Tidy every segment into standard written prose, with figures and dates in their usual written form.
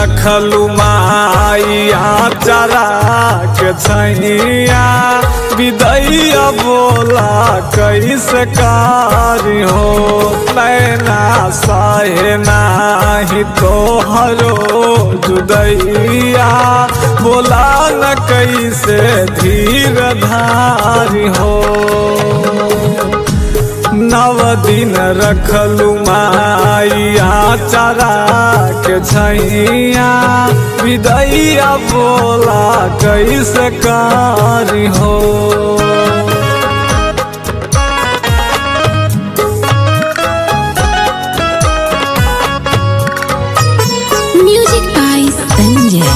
रखलू माइया चरा के छैया विदैया बोला कैसे कारी हो नैना सहे नाही तोहरो जुदैया बोला न कैसे धीर धारी हो नव दिन रखलू माइया चरा के छैया विदैया बोला कैसे कारी हो म्यूजिक बाय संजय।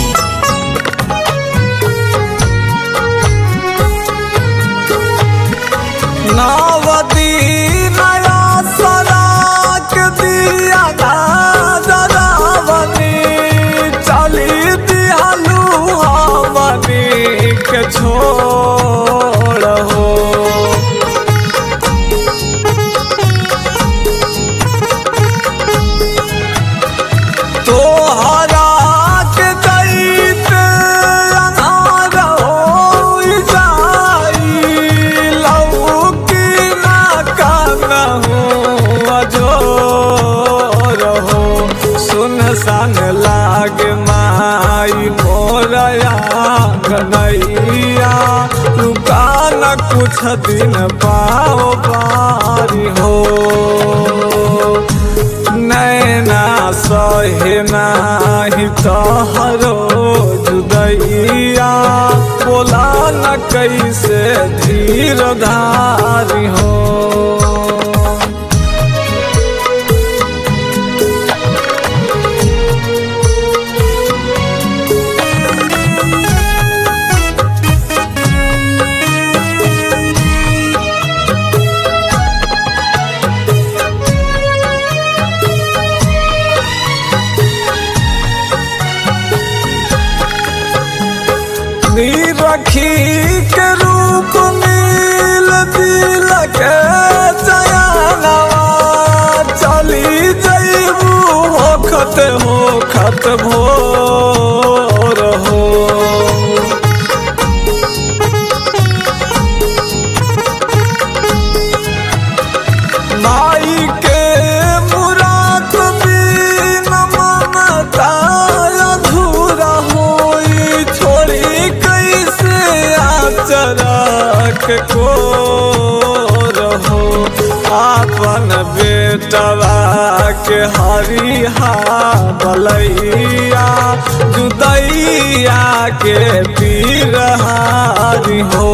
नवदी नया सराक दिया जरावनी चली दिहलू हमनी के छोड़ हो तोहरा के दैत अन्हार हो जाई लौकी ना कानहु अजोर हो सुनसान लाग माई मोरया कन्हैया रुका न कुछ दिन पाओ बारी हो नैना सहे नाही तोहरो जुदैया बोला न कैसे धीर धारी हो रखी के रूप मिल दिल के चयनवा चली जैबू होखत भोर हो माई के मुराद बिन ममता अधूरा होई छोड़ी चरक को रहो आपन बेटवा के हरिहा बलैया जुदैया के पीरहारी हो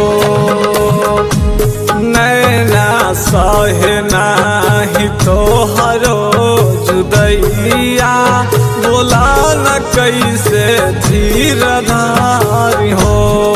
नैना सहे नाही तोहरो जुदैया बोला न कैसे धीर धारी हो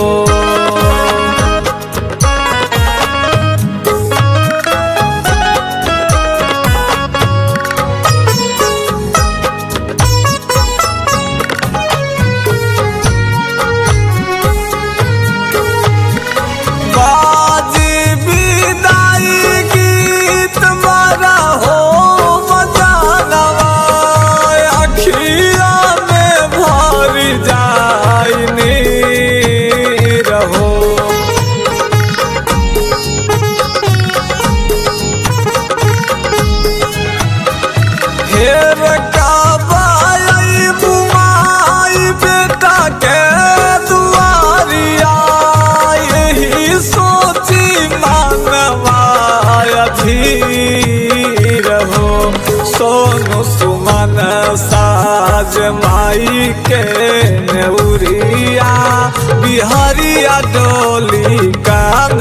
सोनू सुमन साज माई के नेउरिया बिहारिया डोली का